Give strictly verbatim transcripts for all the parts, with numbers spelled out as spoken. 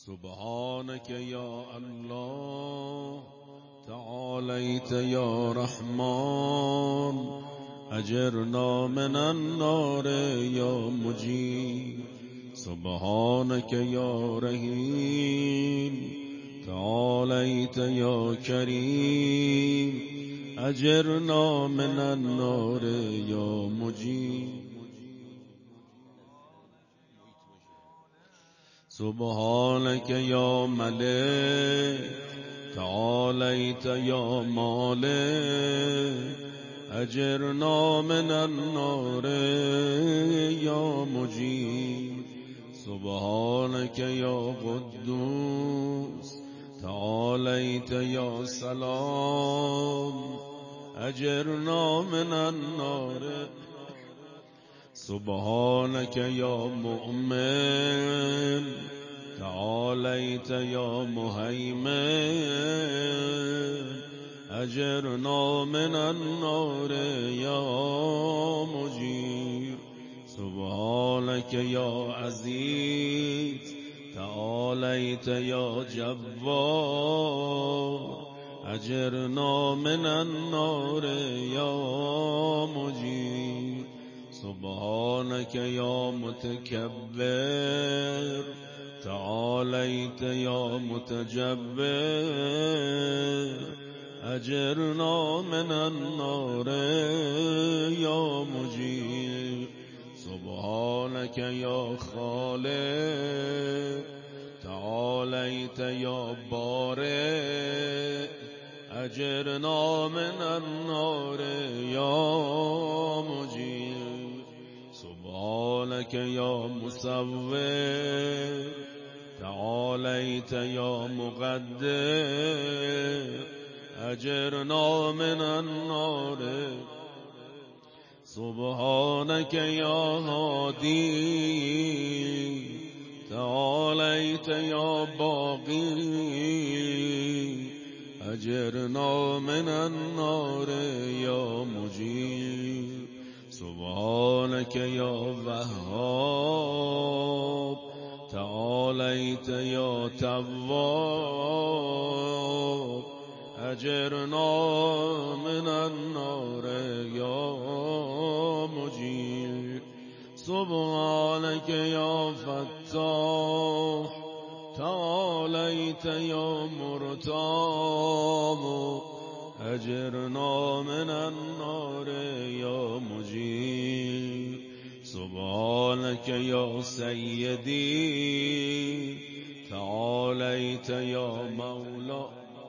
سبحانك يا الله تعاليت يا رحمن أجرنا من النار يا مجيب. سبحانك يا رحيم تعاليت يا كريم أجرنا من النار يا مجيب. سبحانك يا ملك تعاليت يا مالك أجرنا من النار يا مجيب. سبحانك يا قدوس تعاليت يا سلام أجرنا من النار. سبحانك يا مؤمن تعاليت يا مهيمن أجرنا من النار يا مجير. سبحانك يا عزيز تعاليت يا جبار أجرنا من النار يا مجير. سبحانك يا متكبر تعاليت يا متجبر أجرنا من النار يا مجيب. سبحانك يا خالق تعاليت يا بارئ أجرنا من النار يا مجيب. سبحانك يا مصور تعاليت يا مقدر أجرنا من النار. سبحانك يا هادي تعاليت يا باقي أجرنا من النار يا مجيب. سبحانك يا وهاب تعاليت يا تواب أجرنا من النار يا مجيب. سبحانك يا فتاح تعاليت يا مرتاب أجرنا من النار يا مجيب. سبحانك يا سيدي تعاليت يا مولا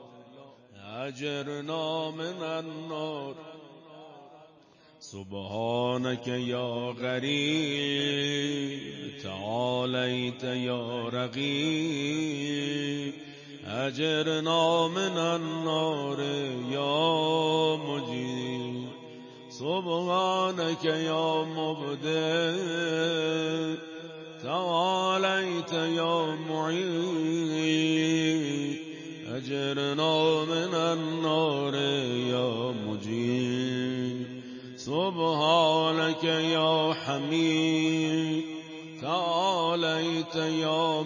أجرنا من النار. سبحانك يا غريب تعاليت يا رقيب أجرنا من النار يا مجيب. سبحانك يا مبدئ تعاليت يا معيد أجرنا من النار يا مجيب. سبحانك يا حميد تعاليت يا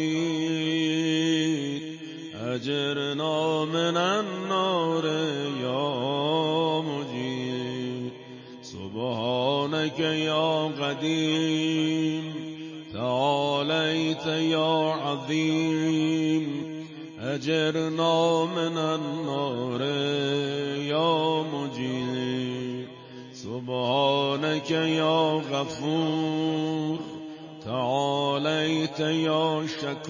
مجيد أجرنا من النار يا مجيب. سبحانك يا قديم تعاليت يا عظيم أجرنا من النار يا مجيب. سبحانك يا غفور تعاليت يا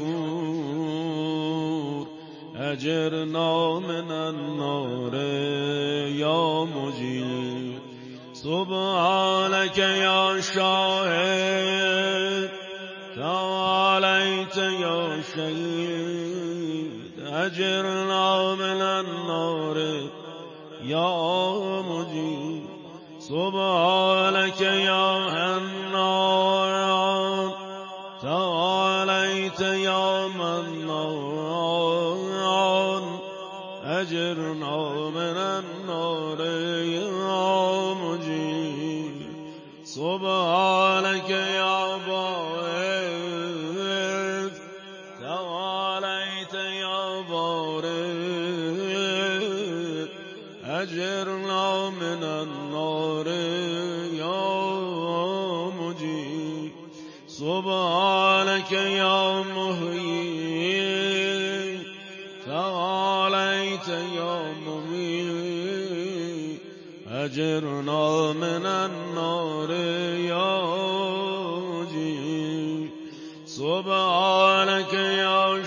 شكور أجرنا من النار يا مجيب. سبحانك يا شاهد تعاليت يا شهيد أجرنا من النار يا مجيب. سبحانك يا حنان تعاليت يا منان أجرنا من النار يا مجيب. سبحانك يا باعث تعاليت يا بارئ أجرنا من النار يا مجيب سبحانك يا محيي تعاليت يا مميت أجرنا من النار يا مجيب سبحانك يا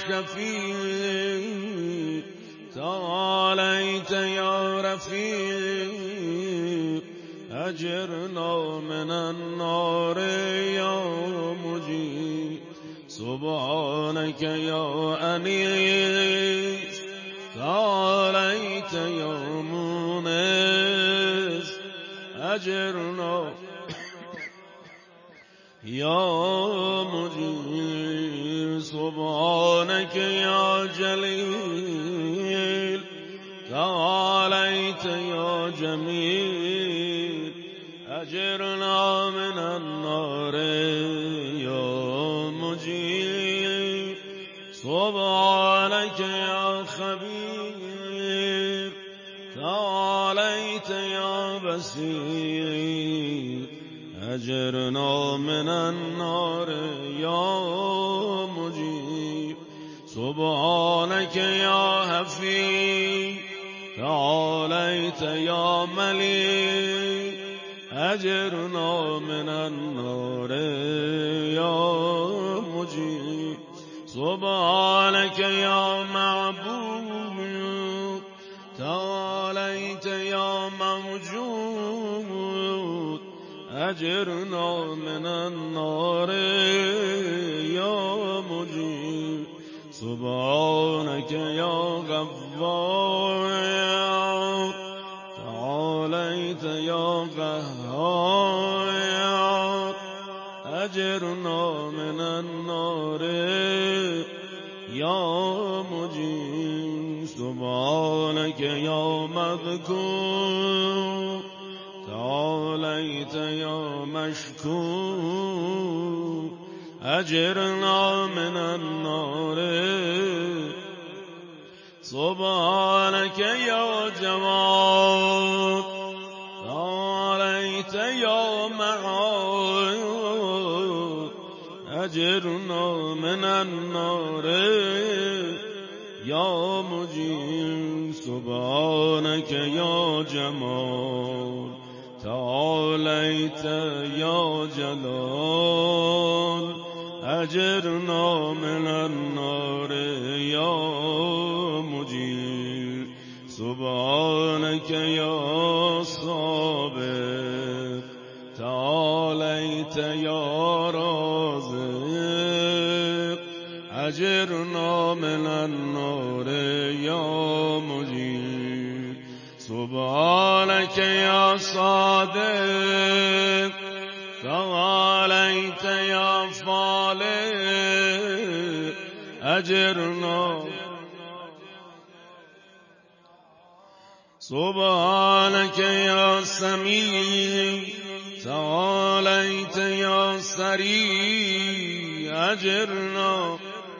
شفيع تعاليت يا رفيق أجرنا من النار يا مجيب سبحانك يا أنيس تعاليت يا مونس أجرنا يا مجيب سبحانك يا جليل تعاليت يا جميل أجرنا من النار يا مجيب سبحانك يا خبير تعاليت يا بصير أجرنا من النار يا مجيب سبحانك يا حفيظ تعاليت يا مليك أجرنا من النار يا مجيب سبحانك يا معبود تعاليت يا موجود أجرنا من النار يا مجيب سبحانك يا غفار تعاليت يا قهار أجرنا من النار يا مجيب سبحانك يا مذكور تعاليت يا مشكور أجرنا من النار سبحانك يا جواد تعاليت يا معاد أجرنا من النار يا مجيب سبحانك يا جمال تعاليت يا جلال أجرنا من النار يا مجيب سبحانك يا صابر تعاليت يا رازق أجرنا من النار يا مجيب سبحانك يا صادق تعاليت يا فالق أجرنا سبحانك يا سميع تعاليت يا سريع أجرنا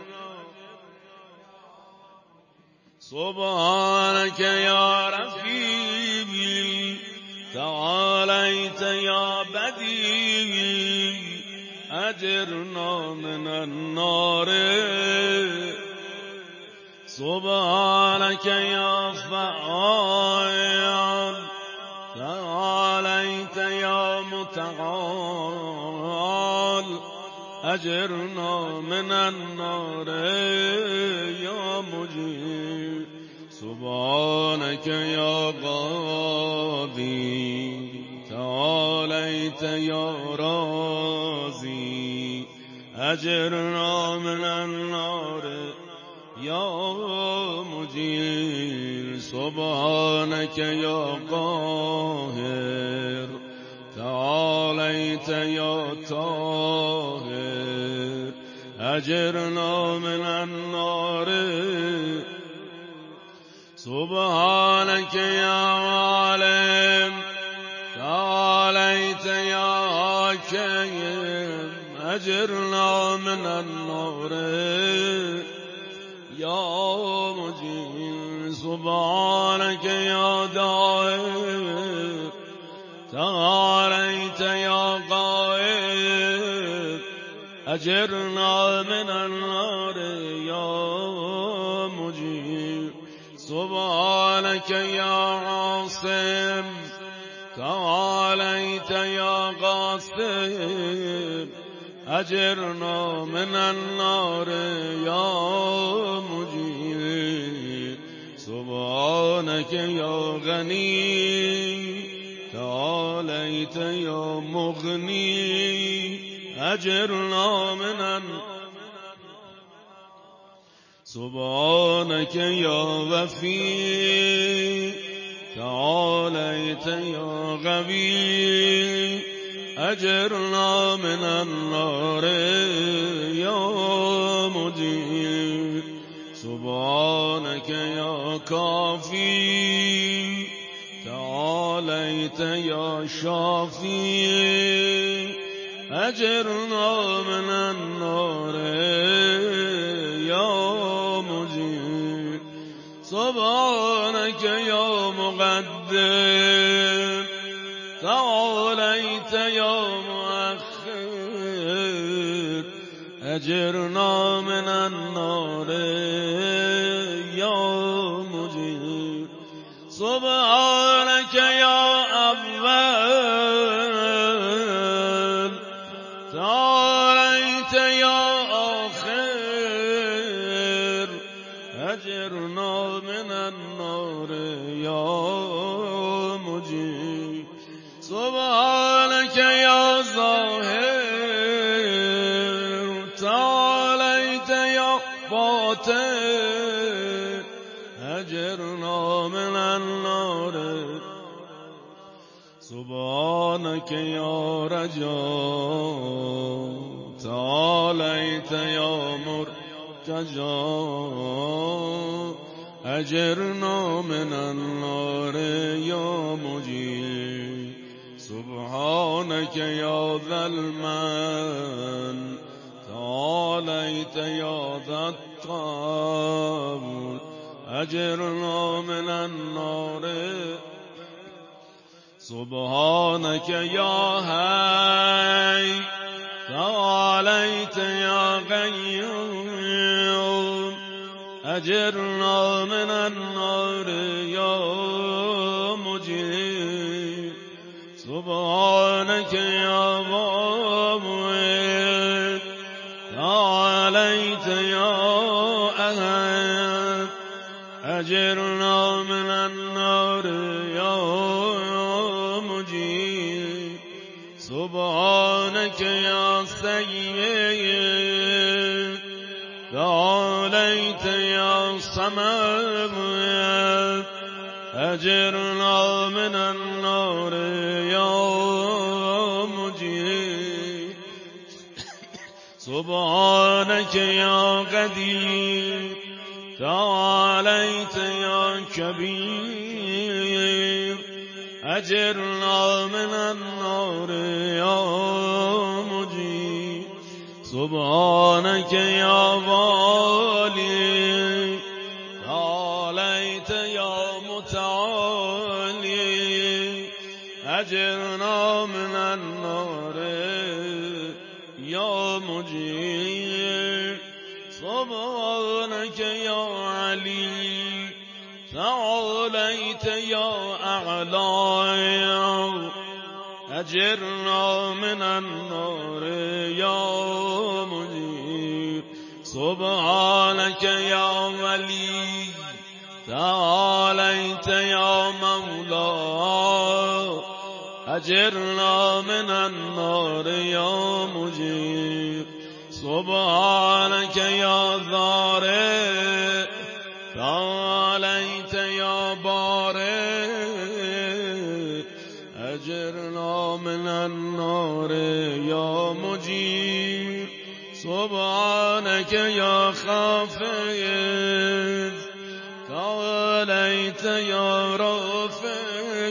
سبحانك يا رفيق تعاليت يا بديع أجرنا من النار سبحانك يا فعال تعاليت يا متعال أجرنا من النار يا مجيب سبحانك يا قاضي تعاليت يا رازي أجرنا من النار يا مجيب سبحانك يا قاهر تعاليت يا طاهر أجرنا من النار سبحانك يا عالم تعاليت يا حاكم أجرنا من النار يا مجيب سبحانك يا دائم تعاليت يا غائب أجرنا من النار يا مجيب سبحانك يا عاصم تعاليت يا غاصب أجرنا من النار يا مجيب سبحانك يا غني تعاليت يا مغني أجرنا من النار سبحانك يا وفي تعاليت يا غبي أجرنا من النار يا مجيب سبحانك يا كافي تعاليت يا شافي أجرنا من النار يا مجيب سبحانك يا مقدم تعاليت يا مؤخر أجرنا من النار يا مجيب سبحانك يا أول تعاليت يا آخر أجرنا من النار يا مجيب سبحانك يا ظاهر تعاليت يا باطن أجرنا من النار سبحانك يا رجاء تعاليت يا مرتجى أجرنا من النار يا مجيب سبحانك يا ذا المن تعاليت يا ذا الطول أجرنا من النار سبحانك يا حي تعاليت يا قيوم أجرنا من النار يا مجيب سبحانك يا مؤمن تعاليت يا أحد أجرنا من النار يا مجيب سبحانك يا سيد تعاليت يا صمد أجرنا من النار يا مجيب سبحانك يا قدير تعاليت يا كبير أجرنا من النار يا مجيب سبحانك يا والي تعاليت يا متعالي أجرنا من النار يا مجيب سبحانك يا علي تعاليت يا أعلى أجرنا من النار يا مجيب سبحانك يا ولي تعاليت يا مولا أجرنا من النار يا مجيب سبحانك يا ضارع تعاليت يا بارئ أجرنا من النار يا مجيب سبحانك يا خافض تعاليت يا رافع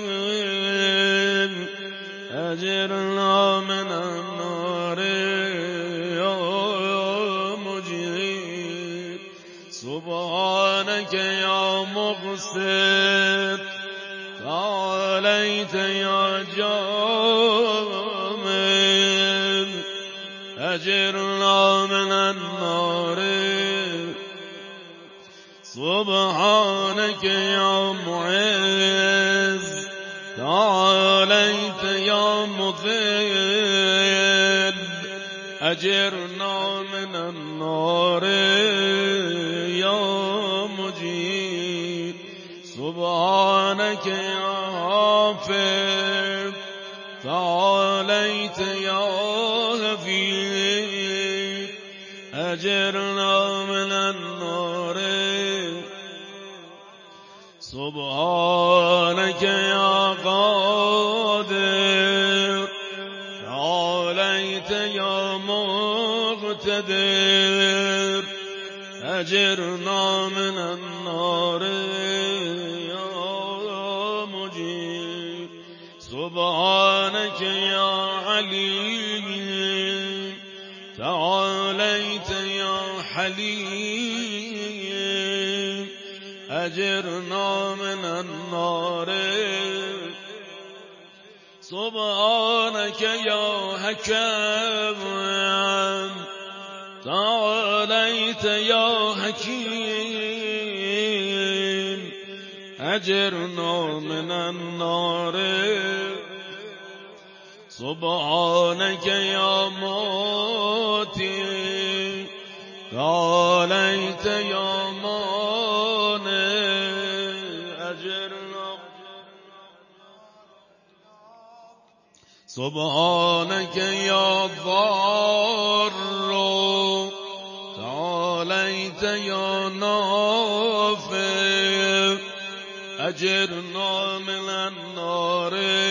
أجرنا من النار يا مجيب سبحانك يا مقسط تعاليت يا جامل أجرنا من النار سبحانك يا معز تعاليت يا مذل أجرنا من النار يا مجيب سبحانك يا حافظ تعاليت يا حفيظ أجرنا من النار سبحانك يا قادر تعاليت يا مقتدر أجرنا من النار يا مجيب سبحانك يا عليم تعاليت يا حليم أجرنا من النار سبحانك يا حكم تعاليت يا حكيم أجرنا من النار سبحانك يا موتي تعاليت يا مانع أجرنا سبحانك يا ضار تعاليت يا نافع أجرنا من النار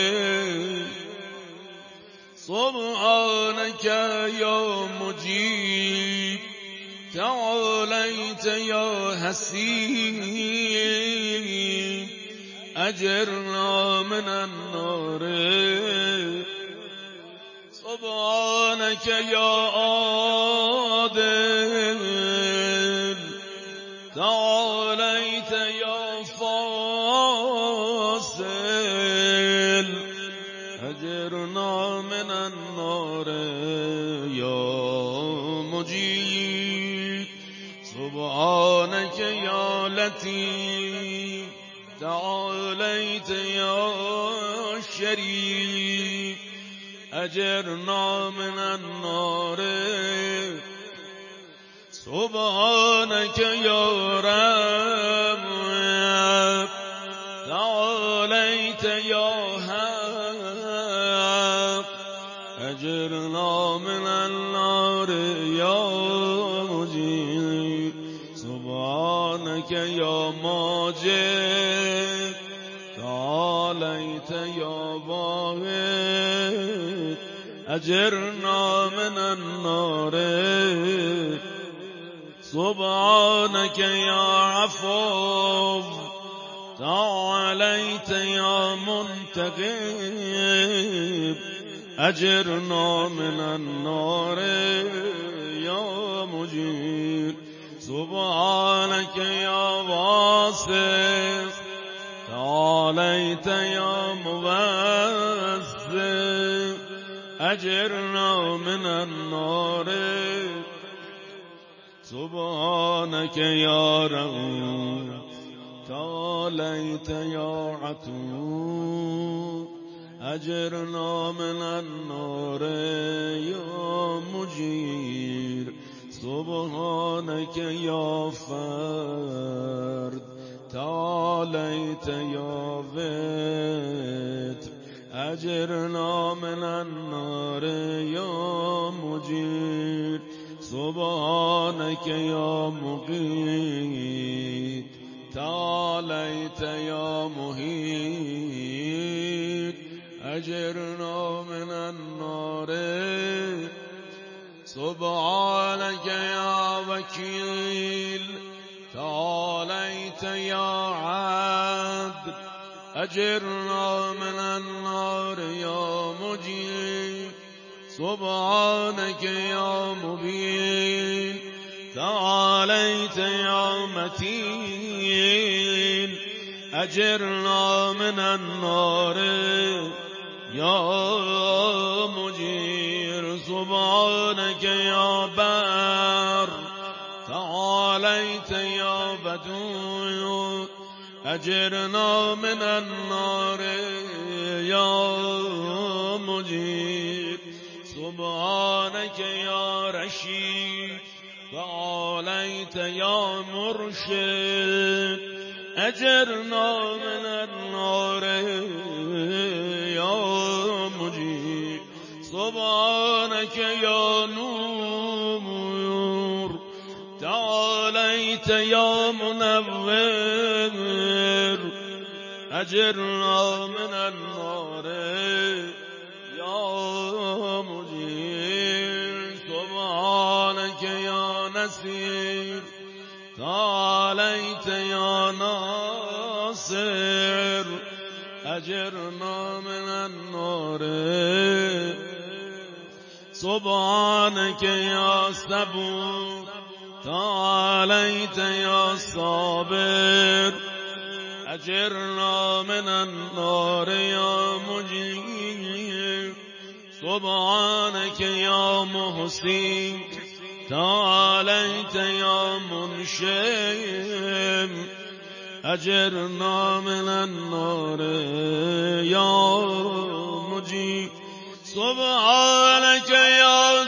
سبحانك يا مجيب تعاليت يا حسيب أجرنا من النار سبحانك يا عادل تعاليت يا فاصل أجرنا من النار يا مجيب سبحانك يا لطيف تعاليت يا شريف أجرنا من النار سبحانك يا رب تعاليت يا حق أجرنا من النار يا مجيب سبحانك يا ماجد تعاليت يا واحد أجرنا من النار سبحانك يا عفو تعاليت يا منتقم أجرنا من النار يا مجيب سبحانك يا واسع تعاليت يا موسع أجرنا من النار سبحانك يا رؤوف تعاليت يا عتوب أجرنا من النار يا مجير سبحانك يا فرد تعاليت يا بيت أجرنا من النار يا مجير سبحانك يا مقيت تعاليت يا مهيت أجرنا من النار سبحانك يا وكيل تعاليت يا عبد أجرنا من النار يا مجيب سبحانك يا مبين تعاليت يا متين أجرنا من النار يا مجير سبحانك يا بر تعاليت يا بدو أجرنا من النار يا مجير سبحانك يا رشيد تعاليت يا مرشد أجرنا من النار يا مجيب سبحانك يا نور تعاليت يا منور أجرنا من النار يا مجيب سبحانك يا نسير تعاليت يا ناصر أجرنا من النار سبحانك يا صبور تعاليت يا صابر أجرنا من النار يا مجيب سبحانك يا محسن تعاليت يا منشئ أجرنا من النار يا مجيب سبحانك يا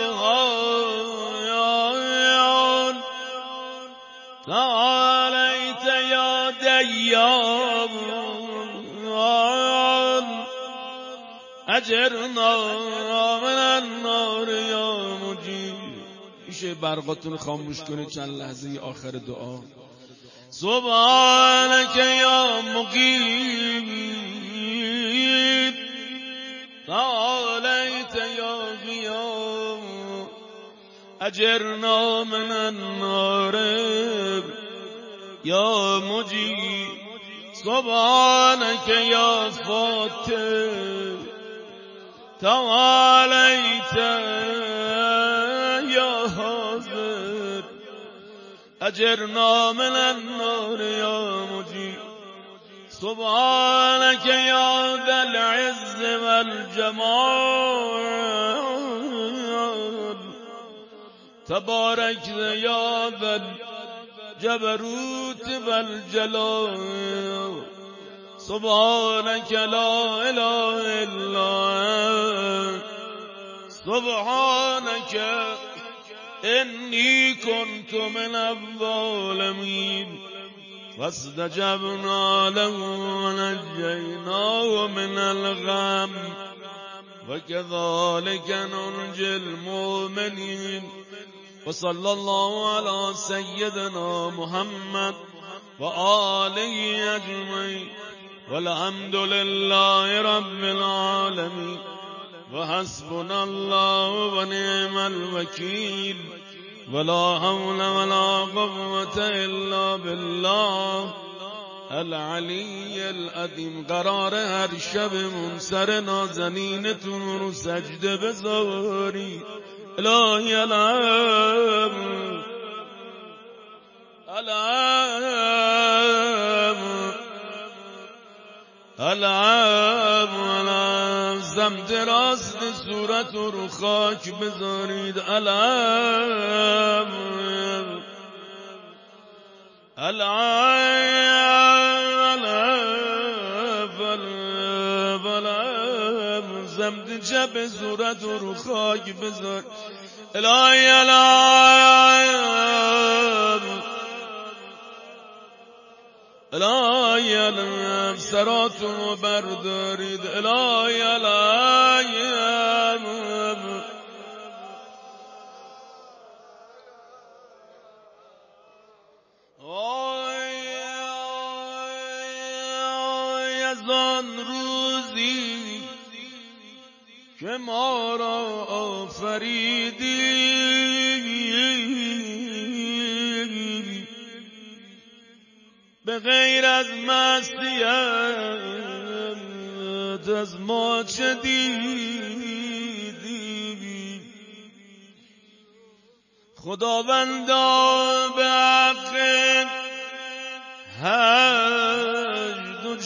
سبحان تعاليت يا ديان أجرنا من النار يا مجيب میشه برقاتون خاموش کنید چند لحظه آخر دعا سبحانك يا مقيم تعاليت يا غيام أجرنا من النار يا مجيب سبحانك يا فاتح تعاليت يا حاضر أجرنا من النار يا مجيب سبحانك يا ذا العز والجمال تبارك يا ذا الجبروت والجلال سبحانك لا إله إلا أنت سبحانك إني كنت من الظالمين فاستجبنا له ونجيناه من الغم وكذلك ننجي المؤمنين وصلى الله على سيدنا محمد وآله أجمعين والحمد لله رب العالمين وحسبنا الله ونعم الوكيل ولا حول ولا قوة إلا بالله العلی العظیم. قرار هر شب منصر نازنینتون رو سجده بذاری. الهی العب العب العب العب سمت راست صورت رو خاک بذارید. العب العب العب العب سمت چپ صورت رو خاک بذار. الهی العب الهی العب سراتون رو بردارید. الهی العب از آن روزی که ما را آفریدی به غیر از معصیت از ما چه دیدی؟ خداوندا به حق هر دو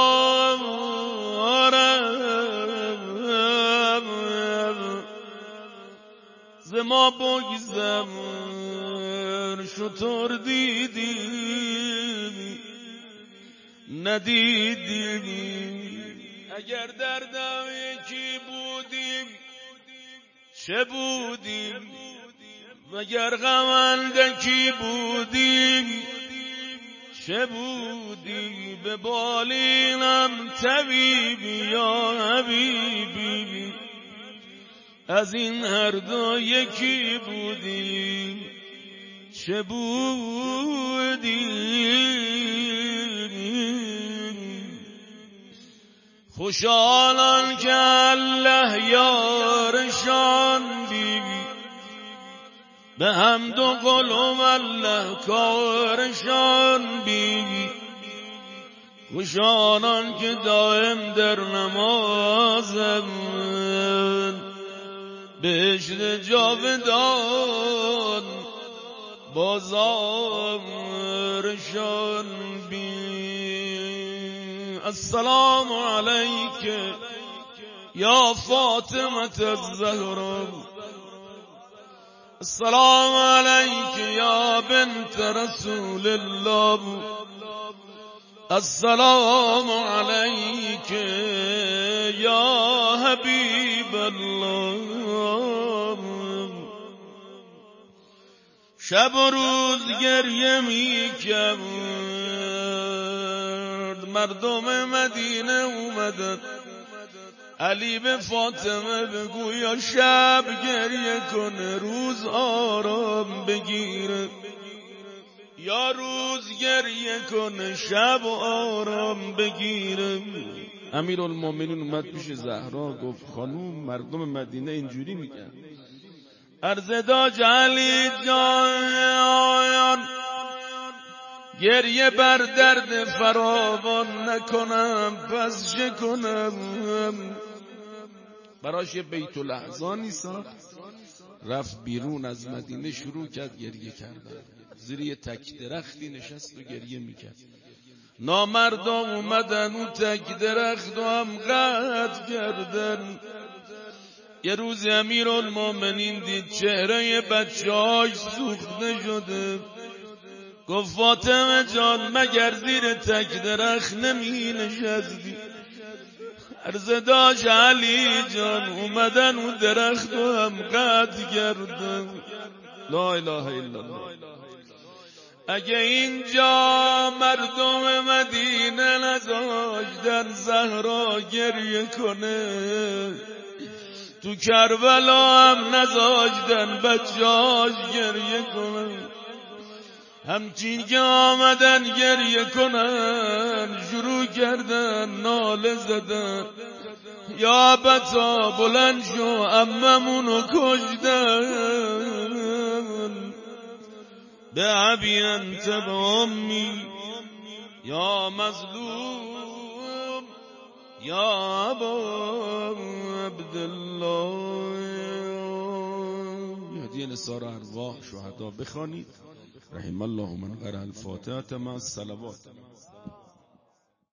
جارم ز ما بگذر شطور دیدیم ندیدیم اگر در دم یکی بودیم چه بودیم وگر غم اندکی بودیم چه بودی به بالینم طبیبی یا حبیبی از این هر دو یکی بودیم چه بودیم خوشحالان که الله یارشان بیبی به حمد و قلوب الله کارشان بیبی خوشحالان که دائم در نمازند بهشت جاودان بازارشان بی السلام علیک یا فاطمه الزهرا السلام علیک یا بنت رسول الله السلام علیک یا حبیب الله شب و روز گریه می کرد مردم مدینه اومدن علی به فاطمه بگو یا شب گریه کنه روز آرام بگیره یا روز گریه کنه شب آرام بگیره امیرالمومنین اومد پیش زهرا گفت خانوم مردم مدینه اینجوری میگن عرض داشت علی جان گریه بر درد فراوان نکنم پس چه کنم براش یه بیت الاحزانی ساخت رفت بیرون از مدینه شروع کرد گریه کردن زیر یه تک درختی نشست و گریه میکرد نامردم اومدن اون تک درخت و هم قطع کردن یه روز امیرالمومنین دید چهره بچه‌هاش سوخته شده گفت فاطمه جان مگر زیر تک درخت نمی نشستی عرض داشت علی جان اومدن اون درخت و هم قطع کردن لا اله الا الله اگه اینجا مردم مدینه نذاشتن زهرا گریه کنه تو کربلا هم نذاشتن بچه‌هاش گریه کنن همچین که آمدن گریه کنن شروع کردن ناله زدن یا بتا بلند شو عممونو کشتن به ابی انت به امی یا مظلوم یا ابا عبدالله هدیه نثار ارواح شهدا بخوانید رحم الله من قرأ الفاتحه مع الصلوات